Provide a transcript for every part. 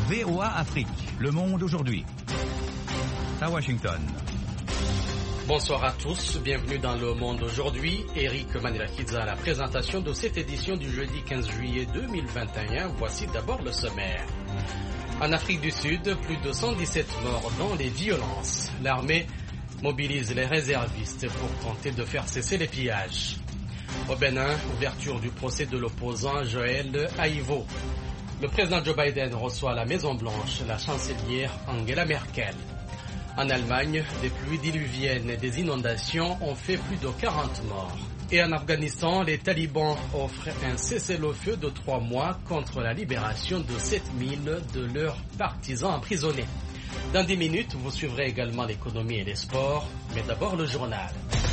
VOA Afrique, le monde aujourd'hui. À Washington. Bonsoir à tous, bienvenue dans Le Monde aujourd'hui. Eric Manilakidza à la présentation de cette édition du jeudi 15 juillet 2021. Voici d'abord le sommaire. En Afrique du Sud, plus de 117 morts dans les violences. L'armée mobilise les réservistes pour tenter de faire cesser les pillages. Au Bénin, ouverture du procès de l'opposant Joël Aïvo. Le président Joe Biden reçoit à la Maison-Blanche la chancelière Angela Merkel. En Allemagne, des pluies diluviennes et des inondations ont fait plus de 40 morts. Et en Afghanistan, les talibans offrent un cessez-le-feu de 3 mois contre la libération de 7000 de leurs partisans emprisonnés. Dans 10 minutes, vous suivrez également l'économie et les sports, mais d'abord le journal.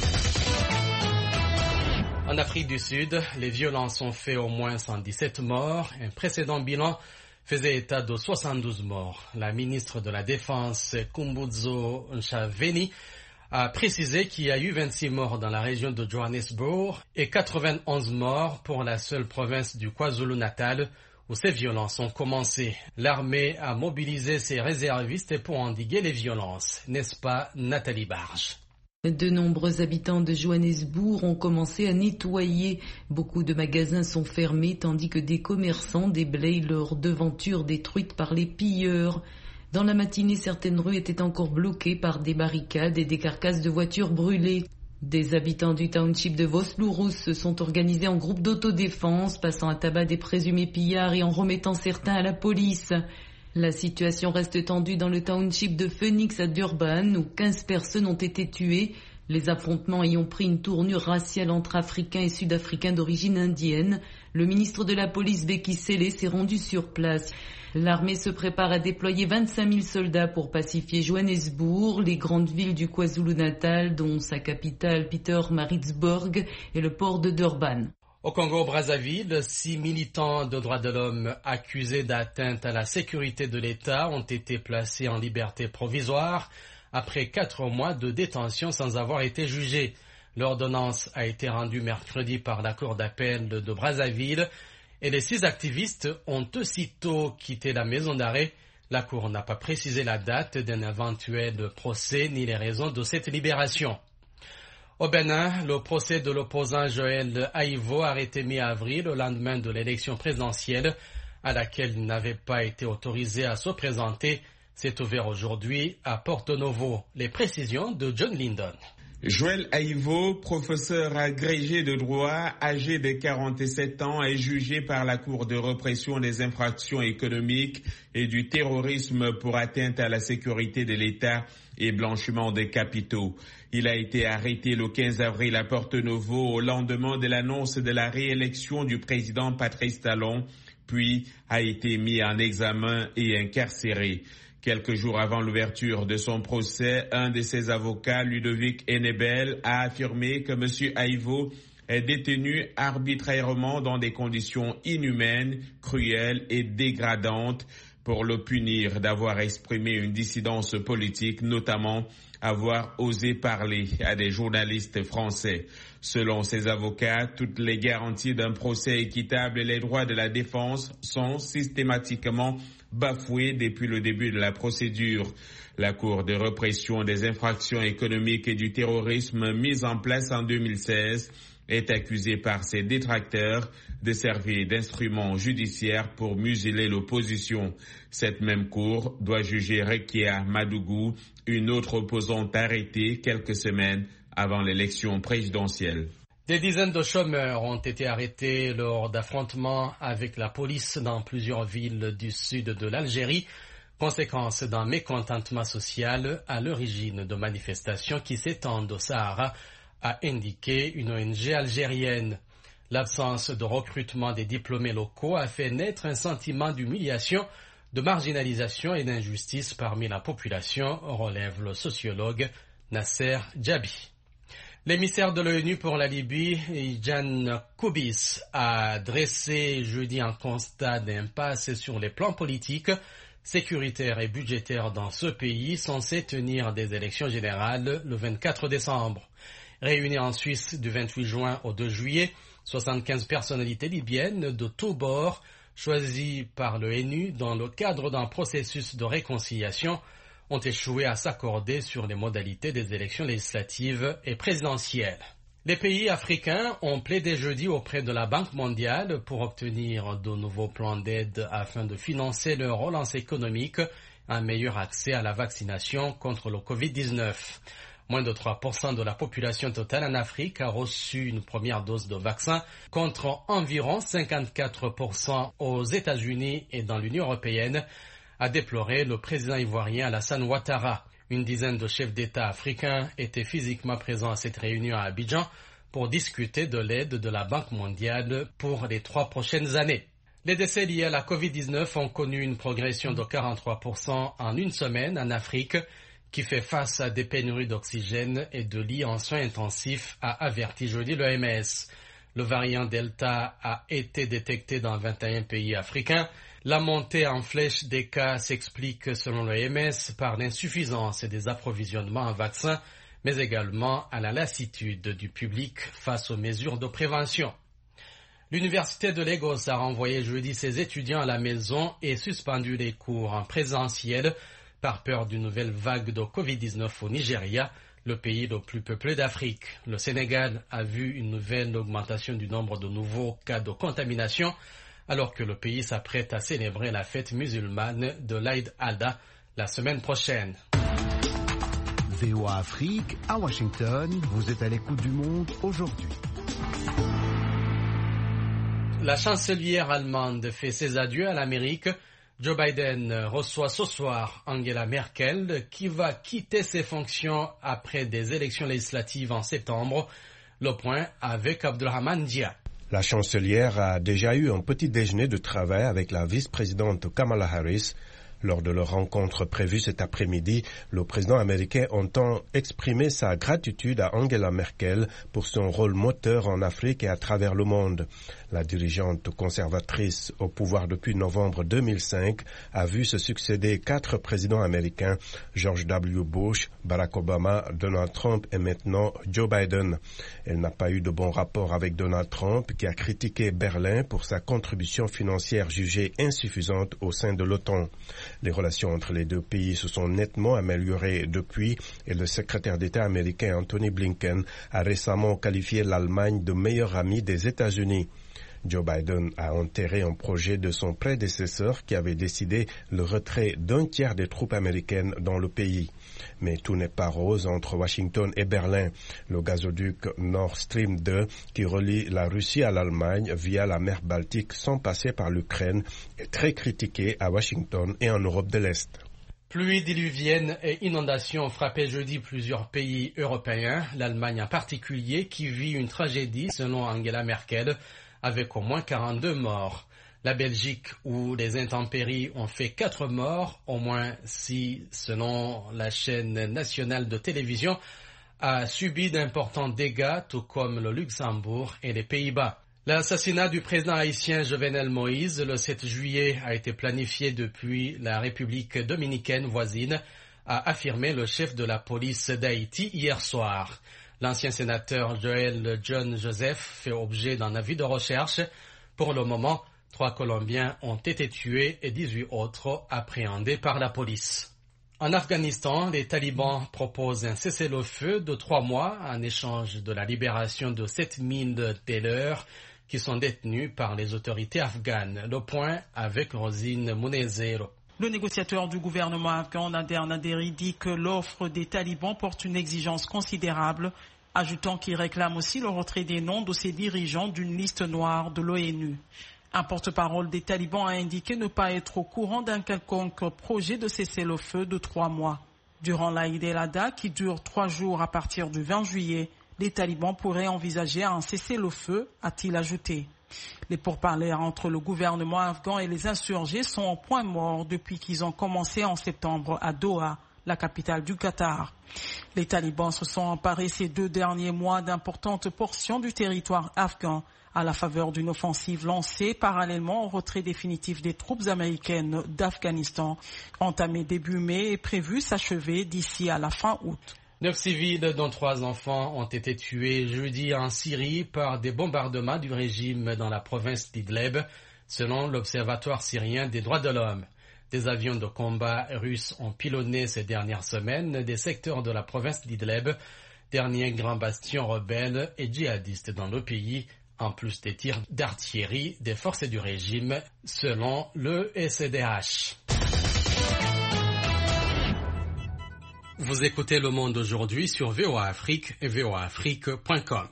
En Afrique du Sud, les violences ont fait au moins 117 morts. Un précédent bilan faisait état de 72 morts. La ministre de la Défense, Khumbudzo Ntshavheni, a précisé qu'il y a eu 26 morts dans la région de Johannesburg et 91 morts pour la seule province du KwaZulu-Natal où ces violences ont commencé. L'armée a mobilisé ses réservistes pour endiguer les violences. N'est-ce pas, Nathalie Barge? De nombreux habitants de Johannesburg ont commencé à nettoyer. Beaucoup de magasins sont fermés tandis que des commerçants déblayent leurs devantures détruites par les pilleurs. Dans la matinée, certaines rues étaient encore bloquées par des barricades et des carcasses de voitures brûlées. Des habitants du township de Vosloorus se sont organisés en groupe d'autodéfense, passant à tabac des présumés pillards et en remettant certains à la police. La situation reste tendue dans le township de Phoenix à Durban, où 15 personnes ont été tuées, les affrontements ayant pris une tournure raciale entre Africains et Sud-Africains d'origine indienne. Le ministre de la police, Bheki Cele, s'est rendu sur place. L'armée se prépare à déployer 25 000 soldats pour pacifier Johannesburg, les grandes villes du KwaZulu-Natal, dont sa capitale Pietermaritzburg et le port de Durban. Au Congo-Brazzaville, 6 militants de droits de l'homme accusés d'atteinte à la sécurité de l'État ont été placés en liberté provisoire après 4 mois de détention sans avoir été jugés. L'ordonnance a été rendue mercredi par la Cour d'appel de Brazzaville et les 6 activistes ont aussitôt quitté la maison d'arrêt. La Cour n'a pas précisé la date d'un éventuel procès ni les raisons de cette libération. Au Bénin, le procès de l'opposant Joël Aïvo, arrêté mi-avril au lendemain de l'élection présidentielle à laquelle il n'avait pas été autorisé à se présenter, s'est ouvert aujourd'hui à Porto Novo. Les précisions de John Lyndon. Joël Aïvo, professeur agrégé de droit, âgé de 47 ans, est jugé par la Cour de répression des infractions économiques et du terrorisme pour atteinte à la sécurité de l'État et blanchiment des capitaux. Il a été arrêté le 15 avril à Porto Novo au lendemain de l'annonce de la réélection du président Patrice Talon, puis a été mis en examen et incarcéré. Quelques jours avant l'ouverture de son procès, un de ses avocats, Ludovic Enebel, a affirmé que M. Aïvo est détenu arbitrairement dans des conditions inhumaines, cruelles et dégradantes pour le punir d'avoir exprimé une dissidence politique, notamment avoir osé parler à des journalistes français. Selon ses avocats, toutes les garanties d'un procès équitable et les droits de la défense sont systématiquement bafoués depuis le début de la procédure. La Cour de répression des infractions économiques et du terrorisme mise en place en 2016 est accusée par ses détracteurs de servir d'instrument judiciaire pour museler l'opposition. Cette même cour doit juger Rekia Madougou, une autre opposante arrêtée quelques semaines avant l'élection présidentielle. Des dizaines de chômeurs ont été arrêtés lors d'affrontements avec la police dans plusieurs villes du sud de l'Algérie, conséquence d'un mécontentement social à l'origine de manifestations qui s'étendent au Sahara, a indiqué une ONG algérienne. L'absence de recrutement des diplômés locaux a fait naître un sentiment d'humiliation, de marginalisation et d'injustice parmi la population, relève le sociologue Nasser Djabi. L'émissaire de l'ONU pour la Libye, Jan Kubis, a dressé jeudi un constat d'impasse sur les plans politiques, sécuritaires et budgétaires dans ce pays censé tenir des élections générales le 24 décembre. Réunis en Suisse du 28 juin au 2 juillet, 75 personnalités libyennes de tous bords choisis par l'ONU dans le cadre d'un processus de réconciliation, ont échoué à s'accorder sur les modalités des élections législatives et présidentielles. Les pays africains ont plaidé jeudi auprès de la Banque mondiale pour obtenir de nouveaux plans d'aide afin de financer leur relance économique, un meilleur accès à la vaccination contre le Covid-19. Moins de 3% de la population totale en Afrique a reçu une première dose de vaccin contre environ 54% aux États-Unis et dans l'Union européenne, a déploré le président ivoirien Alassane Ouattara. Une dizaine de chefs d'État africains étaient physiquement présents à cette réunion à Abidjan pour discuter de l'aide de la Banque mondiale pour les 3 prochaines années. Les décès liés à la Covid-19 ont connu une progression de 43% en une semaine en Afrique, qui fait face à des pénuries d'oxygène et de lits en soins intensifs, a averti jeudi l'OMS. Le variant Delta a été détecté dans 21 pays africains. La montée en flèche des cas s'explique, selon l'OMS, par l'insuffisance des approvisionnements en vaccins, mais également à la lassitude du public face aux mesures de prévention. L'Université de Lagos a renvoyé jeudi ses étudiants à la maison et suspendu les cours en présentiel par peur d'une nouvelle vague de Covid-19 au Nigeria, le pays le plus peuplé d'Afrique. Le Sénégal a vu une nouvelle augmentation du nombre de nouveaux cas de contamination, alors que le pays s'apprête à célébrer la fête musulmane de l'Aïd al-Adha la semaine prochaine. VOA Afrique, à Washington, vous êtes à l'écoute du monde aujourd'hui. La chancelière allemande fait ses adieux à l'Amérique. Joe Biden reçoit ce soir Angela Merkel, qui va quitter ses fonctions après des élections législatives en septembre. Le point avec Abdulrahman Dia. La chancelière a déjà eu un petit déjeuner de travail avec la vice-présidente Kamala Harris. Lors de leur rencontre prévue cet après-midi, le président américain entend exprimer sa gratitude à Angela Merkel pour son rôle moteur en Afrique et à travers le monde. La dirigeante conservatrice au pouvoir depuis novembre 2005 a vu se succéder 4 présidents américains, George W. Bush, Barack Obama, Donald Trump et maintenant Joe Biden. Elle n'a pas eu de bon rapport avec Donald Trump, qui a critiqué Berlin pour sa contribution financière jugée insuffisante au sein de l'OTAN. Les relations entre les deux pays se sont nettement améliorées depuis et le secrétaire d'État américain Anthony Blinken a récemment qualifié l'Allemagne de meilleur ami des États-Unis. Joe Biden a enterré un projet de son prédécesseur qui avait décidé le retrait d'un tiers des troupes américaines dans le pays. Mais tout n'est pas rose entre Washington et Berlin. Le gazoduc Nord Stream 2, qui relie la Russie à l'Allemagne via la mer Baltique sans passer par l'Ukraine, est très critiqué à Washington et en Europe de l'Est. Pluies diluviennes et inondations ont frappé jeudi plusieurs pays européens, l'Allemagne en particulier, qui vit une tragédie selon Angela Merkel, avec au moins 42 morts. La Belgique, où les intempéries ont fait 4 morts, au moins 6 selon la chaîne nationale de télévision, a subi d'importants dégâts, tout comme le Luxembourg et les Pays-Bas. L'assassinat du président haïtien Jovenel Moïse le 7 juillet a été planifié depuis la République dominicaine voisine, a affirmé le chef de la police d'Haïti hier soir. L'ancien sénateur Joël John Joseph fait objet d'un avis de recherche. Pour le moment, 3 Colombiens ont été tués et 18 autres appréhendés par la police. En Afghanistan, les talibans proposent un cessez-le-feu de 3 mois en échange de la libération de 7000 tellers qui sont détenus par les autorités afghanes. Le point avec Rosine Mounezero. Le négociateur du gouvernement afghan Nader Naderi dit que l'offre des talibans porte une exigence considérable, ajoutant qu'il réclame aussi le retrait des noms de ses dirigeants d'une liste noire de l'ONU. Un porte-parole des talibans a indiqué ne pas être au courant d'un quelconque projet de cessez-le-feu de 3 mois. Durant l'Aïd el-Adha, qui dure 3 jours à partir du 20 juillet, les talibans pourraient envisager un cessez-le-feu, a-t-il ajouté. Les pourparlers entre le gouvernement afghan et les insurgés sont au point mort depuis qu'ils ont commencé en septembre à Doha, la capitale du Qatar. Les talibans se sont emparés ces 2 derniers mois d'importantes portions du territoire afghan à la faveur d'une offensive lancée parallèlement au retrait définitif des troupes américaines d'Afghanistan, entamé début mai et prévu s'achever d'ici à la fin août. 9 civils, dont 3 enfants, ont été tués jeudi en Syrie par des bombardements du régime dans la province d'Idlib, selon l'Observatoire syrien des droits de l'homme. Des avions de combat russes ont pilonné ces dernières semaines des secteurs de la province d'Idlib, dernier grand bastion rebelle et djihadiste dans le pays, en plus des tirs d'artillerie des forces du régime, selon le SDH. Vous écoutez Le Monde aujourd'hui sur VOA Afrique et voaafrique.com.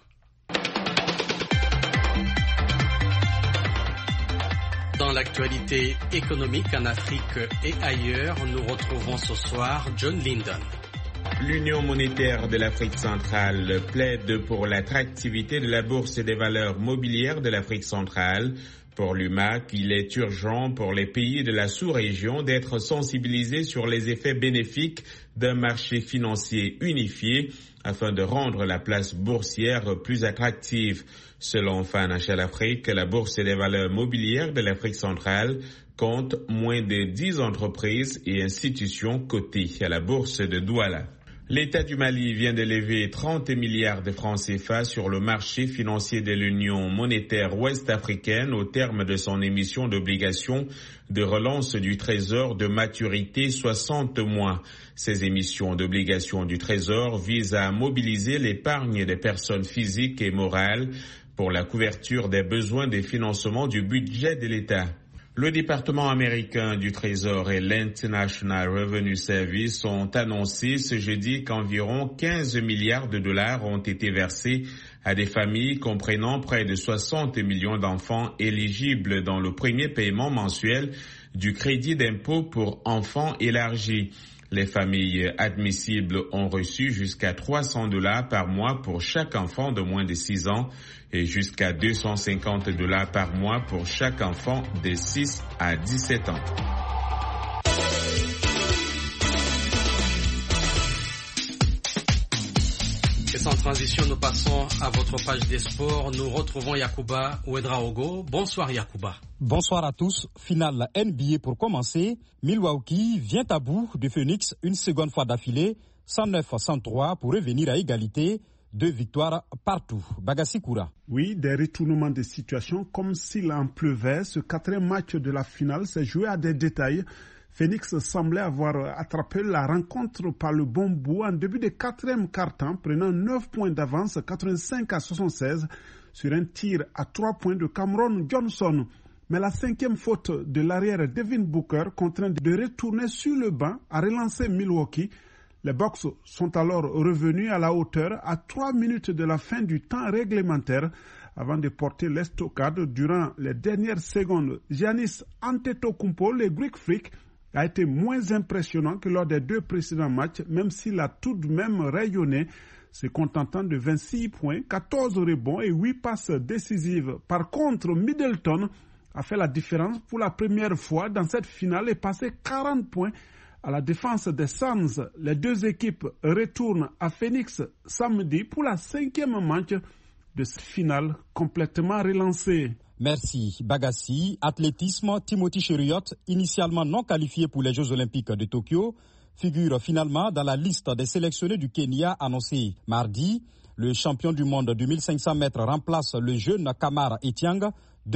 Dans l'actualité économique en Afrique et ailleurs, nous retrouvons ce soir John Linden. L'Union monétaire de l'Afrique centrale plaide pour l'attractivité de la bourse des valeurs mobilières de l'Afrique centrale. Pour l'UMAC, il est urgent pour les pays de la sous-région d'être sensibilisés sur les effets bénéfiques d'un marché financier unifié afin de rendre la place boursière plus attractive. Selon Financial Afrique, la bourse des valeurs mobilières de l'Afrique centrale compte moins de 10 entreprises et institutions cotées à la bourse de Douala. L'État du Mali vient de lever 30 milliards de francs CFA sur le marché financier de l'Union monétaire ouest-africaine au terme de son émission d'obligations de relance du Trésor de maturité 60 mois. Ces émissions d'obligations du Trésor visent à mobiliser l'épargne des personnes physiques et morales pour la couverture des besoins de financement du budget de l'État. Le département américain du Trésor et l'International Revenue Service ont annoncé ce jeudi qu'environ 15 milliards de dollars ont été versés à des familles comprenant près de 60 millions d'enfants éligibles dans le premier paiement mensuel du crédit d'impôt pour enfants élargi. Les familles admissibles ont reçu jusqu'à 300 $ par mois pour chaque enfant de moins de 6 ans et jusqu'à 250 $ par mois pour chaque enfant de 6 à 17 ans. Et sans transition, nous passons à votre page des sports. Nous retrouvons Yacouba Ouedraogo. Bonsoir Yacouba. Bonsoir à tous. Finale NBA pour commencer. Milwaukee vient à bout de Phoenix une seconde fois d'affilée, 109-103 pour revenir à égalité. 2 victoires partout. Bagassi Koura. Oui, des retournements de situation comme s'il en pleuvait. Ce 4e match de la finale s'est joué à des détails. Phoenix semblait avoir attrapé la rencontre par le bon bout en début de 4e quart-temps, prenant 9 points d'avance, 85-76, sur un tir à 3 points de Cameron Johnson. Mais la 5e faute de l'arrière Devin Booker, contraint de retourner sur le banc, a relancé Milwaukee. Les Bucks sont alors revenus à la hauteur à 3 minutes de la fin du temps réglementaire avant de porter l'estocade durant les dernières secondes. Giannis Antetokounmpo, le Greek Freak, a été moins impressionnant que lors des 2 précédents matchs, même s'il a tout de même rayonné, se contentant de 26 points, 14 rebonds et 8 passes décisives. Par contre, Middleton a fait la différence pour la première fois dans cette finale et passé 40 points à la défense des Suns. Les 2 équipes retournent à Phoenix samedi pour la 5e match de cette finale complètement relancée. Merci. Bagassi, athlétisme, Timothy Cheruiyot, initialement non qualifié pour les Jeux Olympiques de Tokyo, figure finalement dans la liste des sélectionnés du Kenya annoncée mardi. Le champion du monde du 1500 mètres remplace le jeune Kamara Etiang,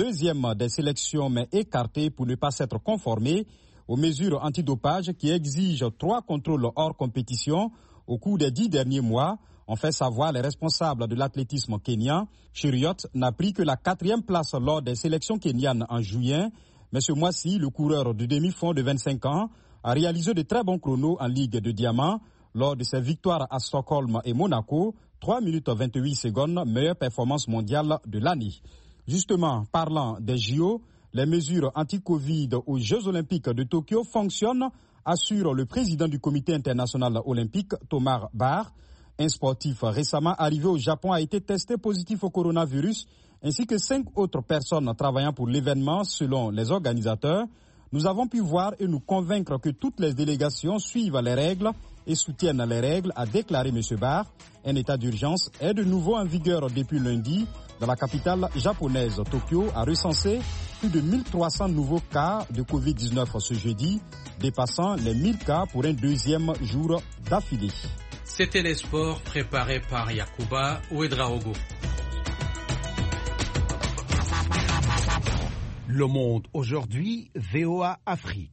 2e des sélections mais écarté pour ne pas s'être conformé aux mesures antidopage qui exigent 3 contrôles hors compétition au cours des 10 derniers mois, ont fait savoir les responsables de l'athlétisme kenyan. Cheruiyot n'a pris que la 4e place lors des sélections kenyanes en juillet, mais ce mois-ci, le coureur du demi-fond de 25 ans a réalisé de très bons chronos en Ligue de Diamant lors de ses victoires à Stockholm et Monaco, 3 minutes 28 secondes, meilleure performance mondiale de l'année. Justement, parlant des JO, les mesures anti-Covid aux Jeux Olympiques de Tokyo fonctionnent, assure le président du Comité international olympique, Thomas Bach. Un sportif récemment arrivé au Japon a été testé positif au coronavirus, ainsi que 5 autres personnes travaillant pour l'événement, selon les organisateurs. Nous avons pu voir et nous convaincre que toutes les délégations suivent les règles et soutiennent les règles, a déclaré M. Barr. Un état d'urgence est de nouveau en vigueur depuis lundi. Dans la capitale japonaise, Tokyo a recensé plus de 1300 nouveaux cas de Covid-19 ce jeudi, dépassant les 1000 cas pour un 2e jour d'affilée. C'était les sports préparés par Yacouba Ouedraogo. Le Monde aujourd'hui, VOA Afrique.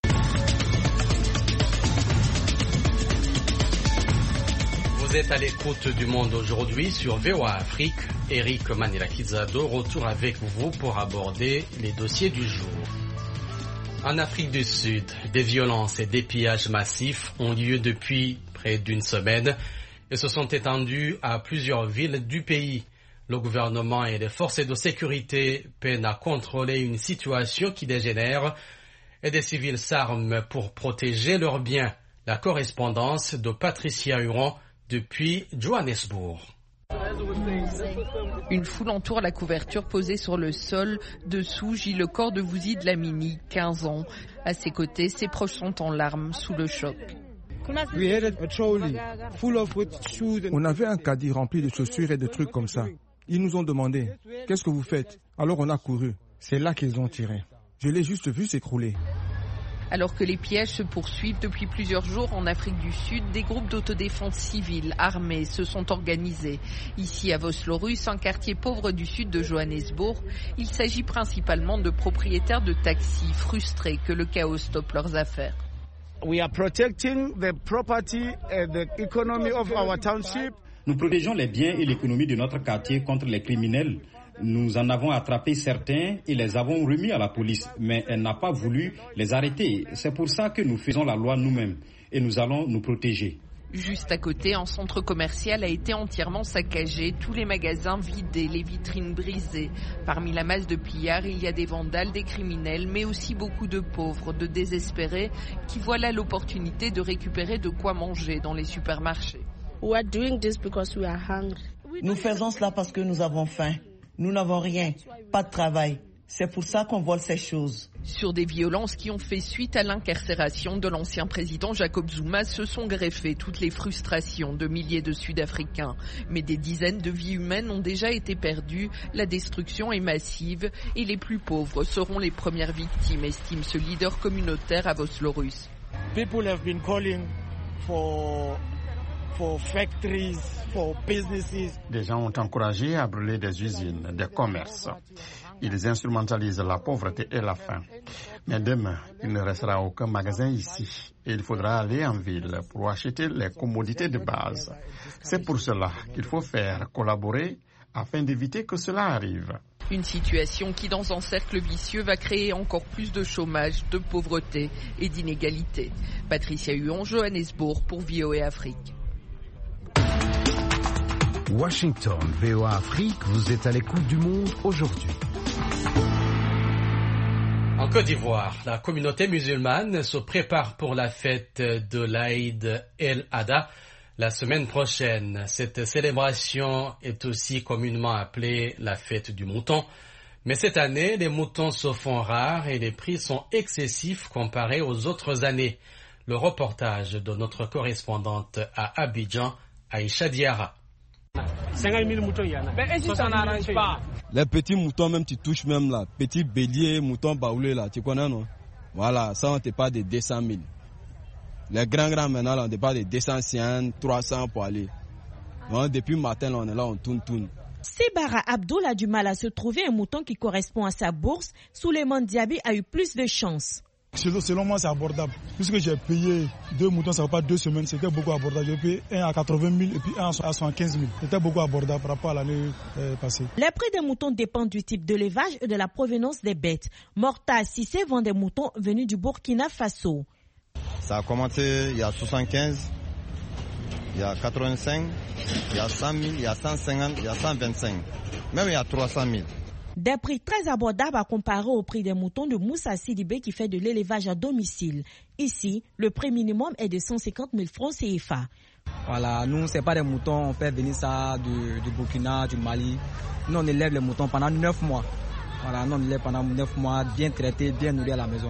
Vous êtes à l'écoute du Monde aujourd'hui sur VOA Afrique. Eric Manirakiza de retour avec vous pour aborder les dossiers du jour. En Afrique du Sud, des violences et des pillages massifs ont lieu depuis près d'une semaine et se sont étendus à plusieurs villes du pays. Le gouvernement et les forces de sécurité peinent à contrôler une situation qui dégénère et des civils s'arment pour protéger leurs biens. La correspondance de Patricia Huron depuis Johannesburg. Une foule entoure la couverture posée sur le sol. Dessous gît le corps de Vusi Dlamini, 15 ans. À ses côtés, ses proches sont en larmes sous le choc. On avait un caddie rempli de chaussures et de trucs comme ça. Ils nous ont demandé « Qu'est-ce que vous faites ?» Alors on a couru. C'est là qu'ils ont tiré. Je l'ai juste vu s'écrouler. Alors que les pillages se poursuivent depuis plusieurs jours en Afrique du Sud, des groupes d'autodéfense civile armés se sont organisés. Ici à Vosloorus, un quartier pauvre du sud de Johannesburg, il s'agit principalement de propriétaires de taxis frustrés que le chaos stoppe leurs affaires. We are protecting the property and the economy of our township. Nous protégeons les biens et l'économie de notre quartier contre les criminels. Nous en avons attrapé certains et les avons remis à la police, mais elle n'a pas voulu les arrêter. C'est pour ça que nous faisons la loi nous-mêmes et nous allons nous protéger. Juste à côté, un centre commercial a été entièrement saccagé, tous les magasins vidés, les vitrines brisées. Parmi la masse de pillards, il y a des vandales, des criminels, mais aussi beaucoup de pauvres, de désespérés, qui voient là l'opportunité de récupérer de quoi manger dans les supermarchés. Nous faisons cela parce que nous avons faim. Nous n'avons rien, pas de travail. C'est pour ça qu'on vole ces choses. Sur des violences qui ont fait suite à l'incarcération de l'ancien président Jacob Zuma, se sont greffées toutes les frustrations de milliers de Sud-Africains. Mais des dizaines de vies humaines ont déjà été perdues, la destruction est massive et les plus pauvres seront les premières victimes, estime ce leader communautaire à Vosloorus. People have been calling for factories, for businesses. Des gens ont encouragé à brûler des usines, des commerces. Ils instrumentalisent la pauvreté et la faim. Mais demain, il ne restera aucun magasin ici et il faudra aller en ville pour acheter les commodités de base. C'est pour cela qu'il faut faire collaborer afin d'éviter que cela arrive. Une situation qui, dans un cercle vicieux, va créer encore plus de chômage, de pauvreté et d'inégalité. Patricia Huon, Johannesburg pour VOA Afrique. Washington, VOA Afrique, vous êtes à l'écoute du Monde aujourd'hui. En Côte d'Ivoire, la communauté musulmane se prépare pour la fête de l'Aïd el-Adha la semaine prochaine. Cette célébration est aussi communément appelée la fête du mouton. Mais cette année, les moutons se font rares et les prix sont excessifs comparés aux autres années. Le reportage de notre correspondante à Abidjan, Aïcha Diarra. 50 000 moutons, il y en a. Mais ça n'arrange pas. Les petits moutons, même tu touches même là. Petit bélier, mouton baoulé là, tu connais non? Voilà, ça on te parle de 200 000. Les grands maintenant, là, on te parle de 200, 300 pour aller. Donc, depuis le matin, là, on est là, on tourne. Sebara Abdoul a du mal à se trouver un mouton qui correspond à sa bourse. Souleymane Diaby a eu plus de chance. Selon moi, c'est abordable. Puisque j'ai payé 2 moutons, ça ne va pas 2 semaines, c'était beaucoup abordable. J'ai payé un à 80 000 et puis un à 75 000. C'était beaucoup abordable par rapport à l'année passée. Les prix des moutons dépendent du type d'élevage et de la provenance des bêtes. Morta Sissé vend des moutons venus du Burkina Faso. Ça a commencé il y a 75, il y a 85, il y a 100 000, il y a 150, il y a 125, même il y a 300 000. Des prix très abordables à comparer au prix des moutons de Moussa Sidibé qui fait de l'élevage à domicile. Ici, le prix minimum est de 150 000 francs CFA. Voilà, nous, ce n'est pas des moutons, on fait venir ça du Burkina, du Mali. Nous, on élève les moutons pendant 9 mois. Voilà, nous, on élève pendant 9 mois, bien traités, bien nourris à la maison.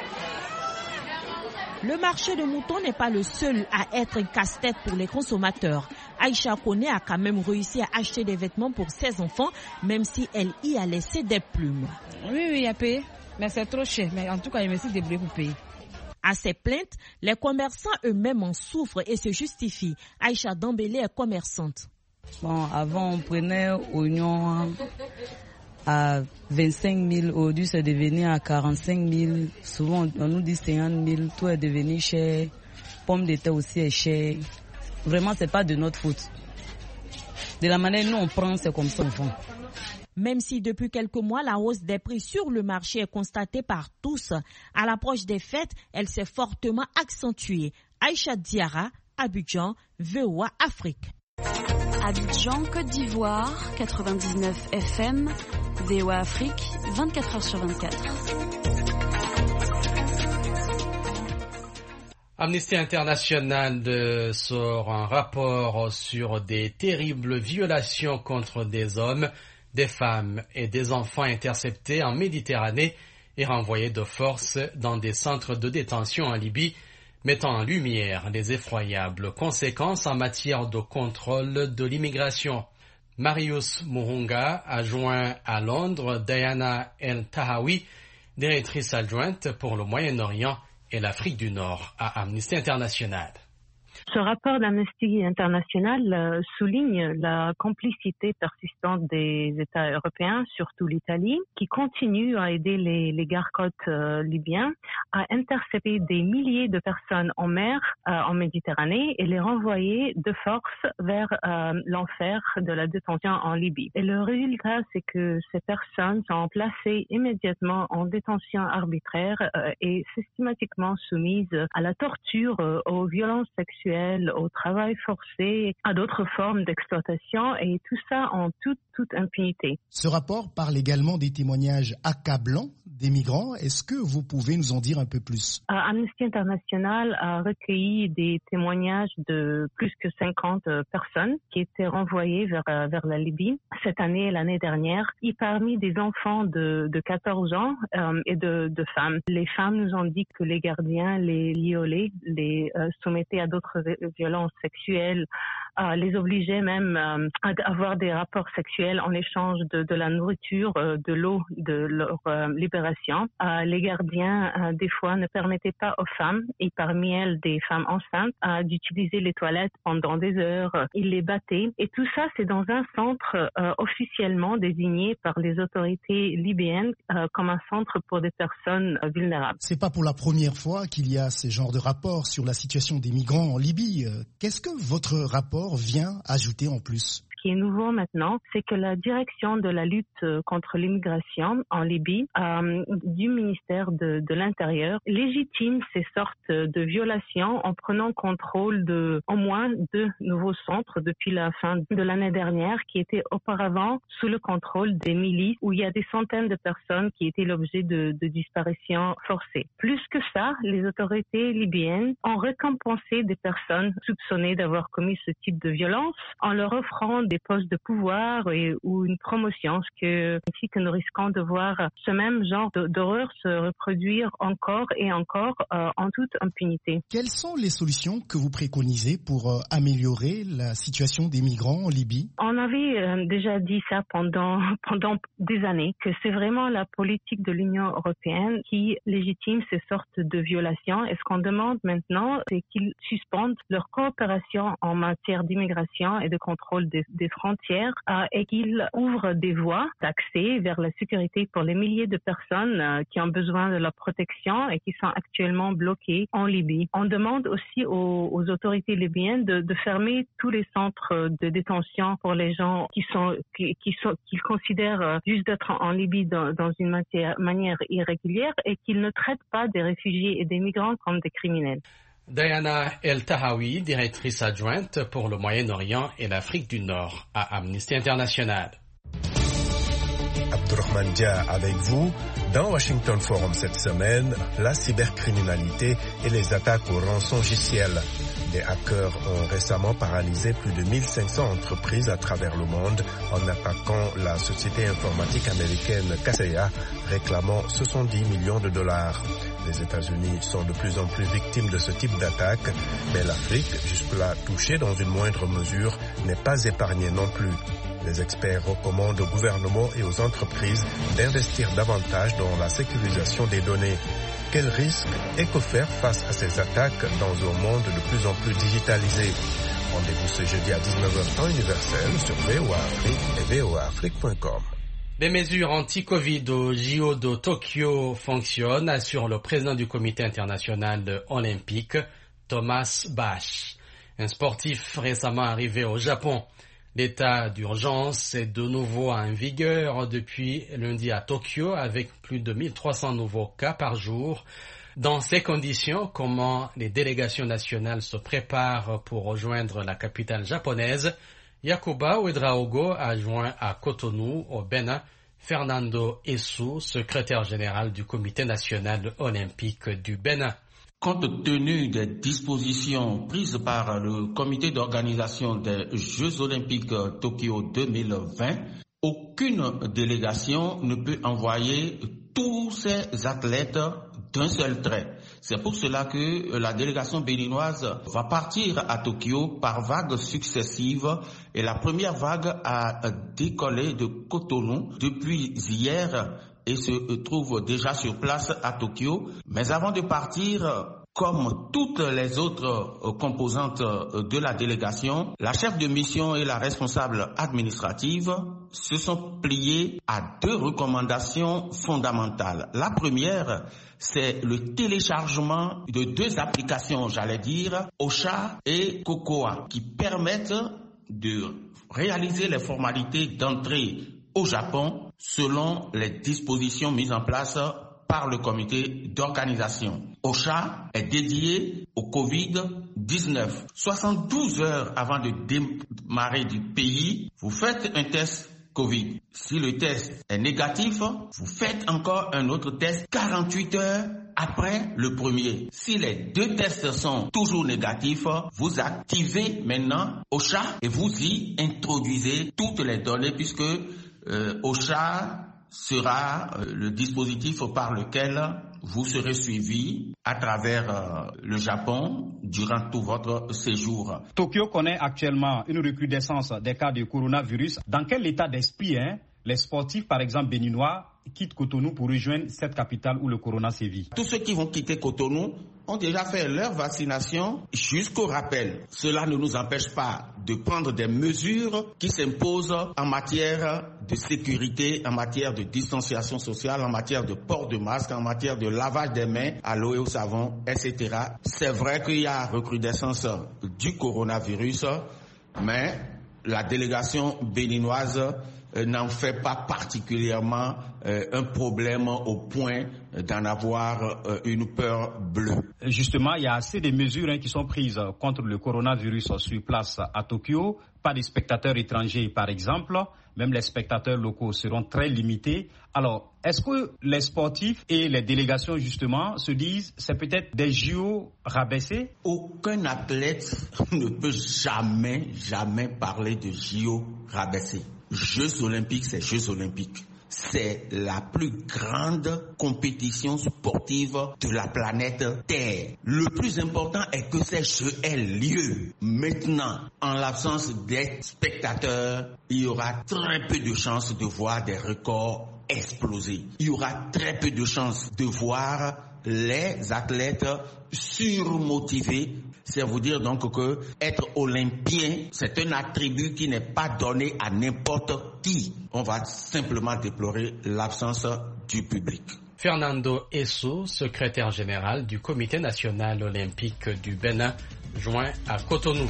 Le marché de moutons n'est pas le seul à être un casse-tête pour les consommateurs. Aïcha Kone a quand même réussi à acheter des vêtements pour ses enfants, même si elle y a laissé des plumes. Oui, il a payé, mais c'est trop cher. Mais en tout cas, il me suis débrouillé pour payer. À ces plaintes, les commerçants eux-mêmes en souffrent et se justifient. Aïcha Dambélé est commerçante. Bon, avant, on prenait oignons à 25 000, aujourd'hui c'est devenu à 45 000. Souvent on nous dit 50 000, tout est devenu cher. Pomme de terre aussi est cher. Vraiment, c'est pas de notre faute. De la manière dont on prend, c'est comme ça, enfant. Même si depuis quelques mois, la hausse des prix sur le marché est constatée par tous, à l'approche des fêtes, elle s'est fortement accentuée. Aïcha Diarra, Abidjan, VOA Afrique. Abidjan, Côte d'Ivoire, 99 FM, VOA Afrique, 24h sur 24. Amnesty International sort un rapport sur des terribles violations contre des hommes, des femmes et des enfants interceptés en Méditerranée et renvoyés de force dans des centres de détention en Libye, mettant en lumière les effroyables conséquences en matière de contrôle de l'immigration. Marius Murunga a joint à Londres Diana El Tahawi, directrice adjointe pour le Moyen-Orient et l'Afrique du Nord à Amnesty International. Ce rapport d'Amnesty International souligne la complicité persistante des États européens, surtout l'Italie, qui continue à aider les gargotes libyens à intercepter des milliers de personnes en mer, en Méditerranée, et les renvoyer de force vers l'enfer de la détention en Libye. Et le résultat, c'est que ces personnes sont placées immédiatement en détention arbitraire et systématiquement soumises à la torture, aux violences sexuelles, au travail forcé, à d'autres formes d'exploitation, et tout ça en toute impunité. Ce rapport parle également des témoignages accablants des migrants. Est-ce que vous pouvez nous en dire un peu plus? Amnesty International a recueilli des témoignages de plus que 50 personnes qui étaient renvoyées vers la Libye cette année et l'année dernière, et parmi des enfants de 14 ans et de femmes. Les femmes nous ont dit que les gardiens les violaient, les soumettaient à d'autres violences sexuelles, les obligeaient même à avoir des rapports sexuels en échange de la nourriture, de l'eau, de leur libération. Les gardiens, des fois, ne permettaient pas aux femmes, et parmi elles des femmes enceintes, d'utiliser les toilettes pendant des heures. Ils les battaient. Et tout ça, c'est dans un centre officiellement désigné par les autorités libyennes comme un centre pour des personnes vulnérables. C'est pas pour la première fois qu'il y a ce genre de rapport sur la situation des migrants en Libye. Qu'est-ce que votre rapport vient ajouter en plus? Ce qui est nouveau maintenant, c'est que la direction de la lutte contre l'immigration en Libye du ministère de l'Intérieur légitime ces sortes de violations en prenant contrôle de au moins 2 nouveaux centres depuis la fin de l'année dernière qui étaient auparavant sous le contrôle des milices où il y a des centaines de personnes qui étaient l'objet de disparitions forcées. Plus que ça, les autorités libyennes ont récompensé des personnes soupçonnées d'avoir commis ce type de violence en leur offrant des postes de pouvoir ou une promotion, ainsi que nous risquons de voir ce même genre d'horreur se reproduire encore et encore en toute impunité. Quelles sont les solutions que vous préconisez pour améliorer la situation des migrants en Libye? On avait déjà dit ça pendant des années, que c'est vraiment la politique de l'Union européenne qui légitime ces sortes de violations. Et ce qu'on demande maintenant, c'est qu'ils suspendent leur coopération en matière d'immigration et de contrôle des frontières et qu'ils ouvrent des voies d'accès vers la sécurité pour les milliers de personnes qui ont besoin de la protection et qui sont actuellement bloquées en Libye. On demande aussi aux autorités libyennes de fermer tous les centres de détention pour les gens qu'ils considèrent juste d'être en Libye dans une manière irrégulière et qu'ils ne traitent pas des réfugiés et des migrants comme des criminels. Diana El Tahawi, directrice adjointe pour le Moyen-Orient et l'Afrique du Nord à Amnesty International. Abdurrahman Dia avec vous. Dans Washington Forum cette semaine, la cybercriminalité et les attaques au rançongiciel. Des hackers ont récemment paralysé plus de 1500 entreprises à travers le monde en attaquant la société informatique américaine Kaseya, réclamant 70 millions de dollars. Les États-Unis sont de plus en plus victimes de ce type d'attaque, mais l'Afrique, jusque-là touchée dans une moindre mesure, n'est pas épargnée non plus. Les experts recommandent aux gouvernements et aux entreprises d'investir davantage dans la sécurisation des données. Quels risques et que faire face à ces attaques dans un monde de plus en plus digitalisé? Rendez-vous ce jeudi à 19h temps universel sur VOA Afrique et voaafrique.com. Les mesures anti-Covid au JO de Tokyo fonctionnent, assure le président du comité international olympique, Thomas Bach. Un sportif récemment arrivé au Japon. L'état d'urgence est de nouveau en vigueur depuis lundi à Tokyo avec plus de 1300 nouveaux cas par jour. Dans ces conditions, comment les délégations nationales se préparent pour rejoindre la capitale japonaise? Yakuba Ouedraogo a joint à Cotonou, au Bénin, Fernando Essou, secrétaire général du Comité national olympique du Bénin. Compte tenu des dispositions prises par le comité d'organisation des Jeux olympiques Tokyo 2020, aucune délégation ne peut envoyer tous ces athlètes d'un seul trait. C'est pour cela que la délégation béninoise va partir à Tokyo par vagues successives et la première vague a décollé de Cotonou depuis hier et se trouve déjà sur place à Tokyo. Mais avant de partir, comme toutes les autres composantes de la délégation, la chef de mission et la responsable administrative se sont pliés à deux recommandations fondamentales. La première, c'est le téléchargement de deux applications, OSHA et Cocoa, qui permettent de réaliser les formalités d'entrée au Japon selon les dispositions mises en place par le comité d'organisation. OSHA est dédié au Covid-19. 72 heures avant de démarrer du pays, vous faites un test Covid. Si le test est négatif, vous faites encore un autre test 48 heures après le premier. Si les deux tests sont toujours négatifs, vous activez maintenant OSHA et vous y introduisez toutes les données puisque OSHA sera le dispositif par lequel vous serez suivi à travers le Japon durant tout votre séjour. Tokyo connaît actuellement une recrudescence des cas de coronavirus. Dans quel état d'esprit les sportifs, par exemple béninois, quittent Cotonou pour rejoindre cette capitale où le corona sévit? Tous ceux qui vont quitter Cotonou ont déjà fait leur vaccination jusqu'au rappel. Cela ne nous empêche pas de prendre des mesures qui s'imposent en matière de sécurité, en matière de distanciation sociale, en matière de port de masque, en matière de lavage des mains à l'eau et au savon, etc. C'est vrai qu'il y a recrudescence du coronavirus, mais la délégation béninoise n'en fait pas particulièrement un problème au point d'en avoir une peur bleue. Justement, il y a assez de mesures qui sont prises contre le coronavirus sur place à Tokyo. Pas de spectateurs étrangers, par exemple. Même les spectateurs locaux seront très limités. Alors, est-ce que les sportifs et les délégations, justement, se disent c'est peut-être des JO rabaissés? Aucun athlète ne peut jamais parler de JO rabaissés. Jeux olympiques, c'est Jeux olympiques. C'est la plus grande compétition sportive de la planète Terre. Le plus important est que ces jeux aient lieu. Maintenant, en l'absence des spectateurs, il y aura très peu de chances de voir des records exploser. Il y aura très peu de chances de voir les athlètes surmotivés. C'est vous dire donc que être olympien, c'est un attribut qui n'est pas donné à n'importe qui. On va simplement déplorer l'absence du public. Fernando Essou, secrétaire général du Comité national olympique du Bénin, joint à Cotonou.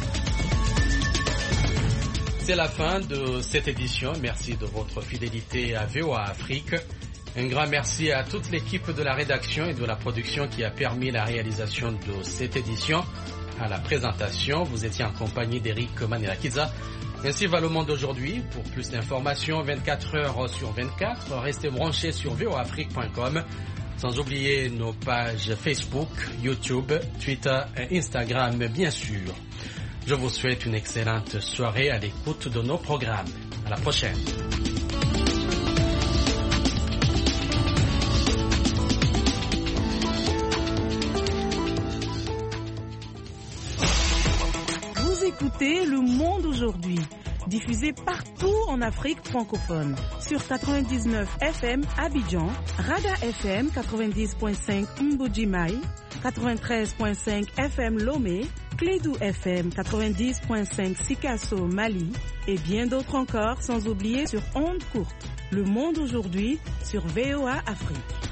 C'est la fin de cette édition. Merci de votre fidélité à VOA Afrique. Un grand merci à toute l'équipe de la rédaction et de la production qui a permis la réalisation de cette édition. À la présentation, vous étiez en compagnie d'Eric Manirakiza. Ainsi va le monde aujourd'hui. Pour plus d'informations, 24 heures sur 24, restez branchés sur voafrique.com. Sans oublier nos pages Facebook, YouTube, Twitter et Instagram, bien sûr. Je vous souhaite une excellente soirée à l'écoute de nos programmes. À la prochaine. Écoutez Le Monde aujourd'hui, diffusé partout en Afrique francophone, sur 99 FM Abidjan, Raga FM 90.5 Mbujimai, 93.5 FM Lomé, Clédou FM 90.5 Sikasso Mali et bien d'autres encore, sans oublier sur ondes courtes. Le monde aujourd'hui sur VOA Afrique.